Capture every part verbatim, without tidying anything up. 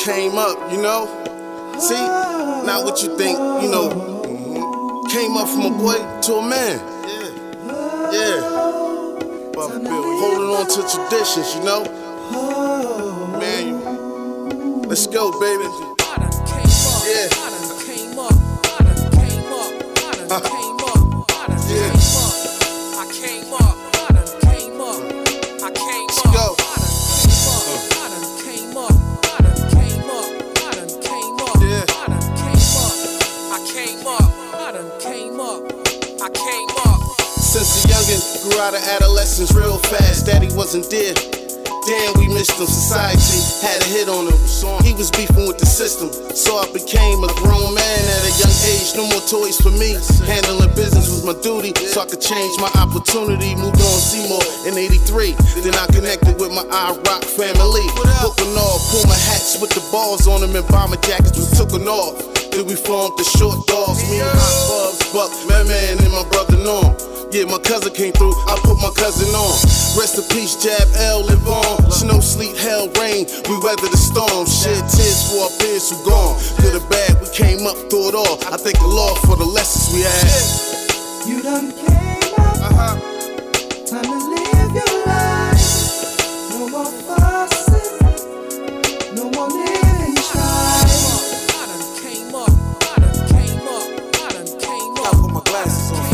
came up, you know? See? Not what you think, you know. Mm-hmm. Came up from a boy to a man. Yeah. Yeah. Buff Bill, holding on to traditions, you know? Man, you, let's go, baby. Yeah. Uh, Since a youngin', grew out of adolescence real fast. Daddy wasn't there. Damn, we missed him. Society had a hit on him. He was beefing with the system, so I became a grown man at a young age. No more toys for me. Handling business was my duty, so I could change my opportunity. Moved on Seymour in eighty-three. Then I connected with my I-Rock family. Hooking off, Puma hats with the balls on them and bomber jackets we took them off. Then we formed the Short Dogs, me and Hot Bubs, Buck, Man Man, and my brother Norm. Yeah, my cousin came through, I put my cousin on. Rest in peace, Jab, L, live on. Snow, sleet, hell, rain, we weather the storm. Shed tears for our peers who gone. Good or bad, we came up through it all. I thank the Lord for the lessons we had. You done came up, uh-huh. Time to live your life. No more fussing, no more living strife. I done came up, I done came up, I done came up. I put my glasses on.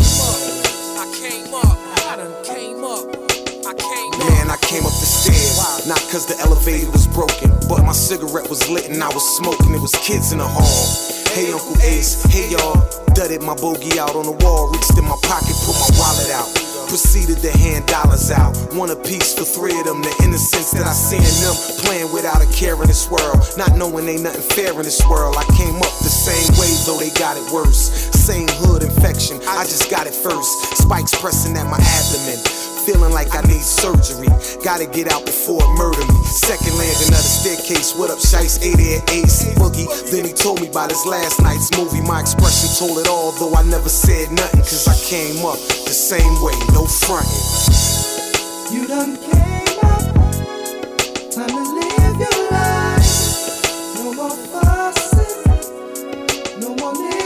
Man, I came up the stairs, not cause the elevator was broken, but my cigarette was lit and I was smoking, it was kids in the hall. Hey Uncle Ace, hey y'all, dudded my bogey out on the wall, reached in my pocket, put my wallet out, proceeded to hand dollars out, one a piece for three of them, the innocence that I see in them, playing without a care in this world, not knowing ain't nothing fair in this world. I came up the same way, though they got it worse, same hood infection, I just got it first, spikes pressing at my abdomen, feeling like I need surgery. Gotta get out before it murder me. Second landing of the staircase. What up, Shice? eighty and Ace Boogie. Then he told me about his last night's movie. My expression told it all, though I never said nothing. Cause I came up the same way, no frontin'. You done came up. Time to live your life. No more fussing. No more living.